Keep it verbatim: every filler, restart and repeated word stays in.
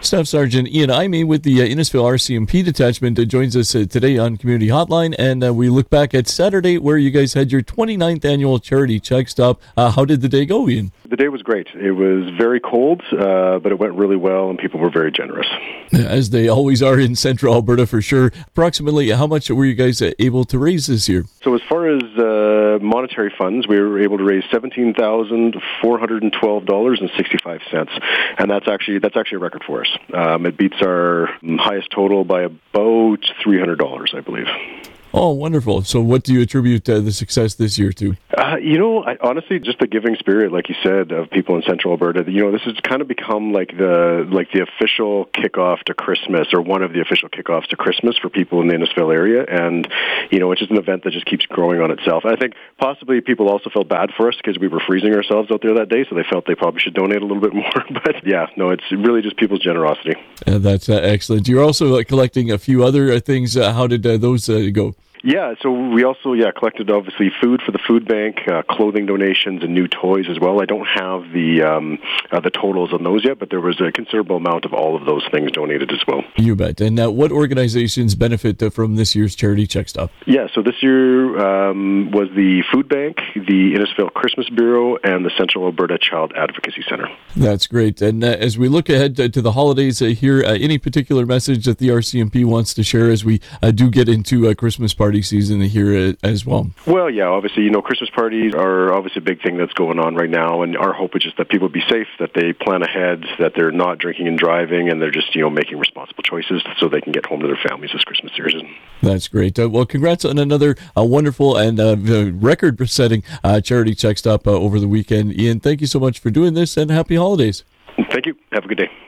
Staff Sergeant Ian Imey with the uh, Innisfil R C M P Detachment uh, joins us uh, today on Community Hotline, and uh, we look back at Saturday where you guys had your twenty-ninth annual charity check stop. Uh, how did the day go, Ian? The day was great. It was very cold, uh, but it went really well, and people were very generous. As they always are in Central Alberta, for sure. Approximately how much were you guys uh, able to raise this year? So as far as uh, monetary funds, we were able to raise seventeen thousand four hundred twelve dollars and sixty-five cents, and that's actually that's actually a record for us. Um, it beats our highest total by about three hundred dollars, I believe. Oh, wonderful. So what do you attribute uh, the success this year to? Uh, you know, I, honestly, just the giving spirit, like you said, of people in Central Alberta. You know, this has kind of become like the like the official kickoff to Christmas, or one of the official kickoffs to Christmas for people in the Innisfil area. And, you know, it's just an event that just keeps growing on itself. I think possibly people also felt bad for us because we were freezing ourselves out there that day, so they felt they probably should donate a little bit more. But, yeah, no, it's really just people's generosity. Uh, that's uh, excellent. You're also uh, collecting a few other uh, things. Uh, how did uh, those uh, go? Yeah, so we also, yeah, collected obviously food for the food bank, uh, clothing donations, and new toys as well. I don't have the um, uh, the totals on those yet, but there was a considerable amount of all of those things donated as well. You bet. And uh, what organizations benefit uh, from this year's charity check stop? Yeah, so this year um, was the Food Bank, the Innisfil Christmas Bureau, and the Central Alberta Child Advocacy Center. That's great. And uh, as we look ahead to, to the holidays uh, here, uh, any particular message that the R C M P wants to share as we uh, do get into a uh, Christmas party season here as well? Well, yeah, obviously, you know, Christmas parties are obviously a big thing that's going on right now, and our hope is just that people be safe, that they plan ahead, that they're not drinking and driving, and they're just, you know, making responsible choices so they can get home to their families this Christmas season. That's great. Uh, well, congrats on another uh, wonderful and uh, record-setting uh, charity check stop uh, over the weekend. Ian, thank you so much for doing this, and happy holidays. Thank you. Have a good day.